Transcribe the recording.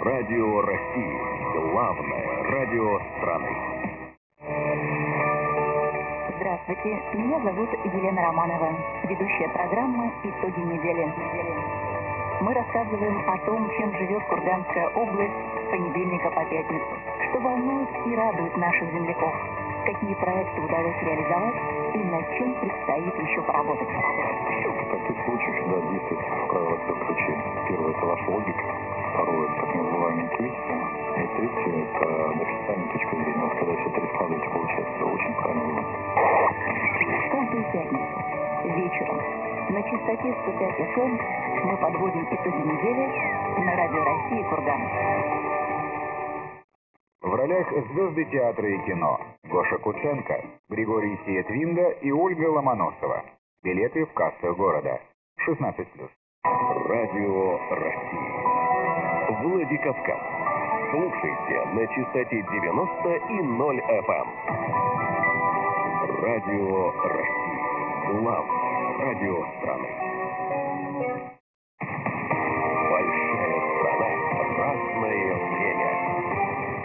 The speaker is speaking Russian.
Радио России. Главное радио страны. Здравствуйте, меня зовут Елена Романова, ведущая программы «Итоги недели». Мы рассказываем о том, чем живет Курганская область с понедельника по пятницу, что волнует и радует наших земляков, какие проекты удалось реализовать и над чем предстоит еще поработать. В таких случаях всегда действует правило трех ключей. Первое – это ваша логика, второе – это так называемая интуиция, и третье – это официальная точка зрения. Вот когда все три складываются, получается очень правильный вывод. Каждую пятницу вечером на частоте 105 FM мы подводим итоги недели на Радио России Курган. В ролях звезды театра и кино Гоша Куценко, Григорий Сиетвинда и Ольга Ломоносова. Билеты в кассах города. 16+. Радио России. Владикавказ. Слушайте на частоте 90 и 0 FM. Радио России. Главное радио страны.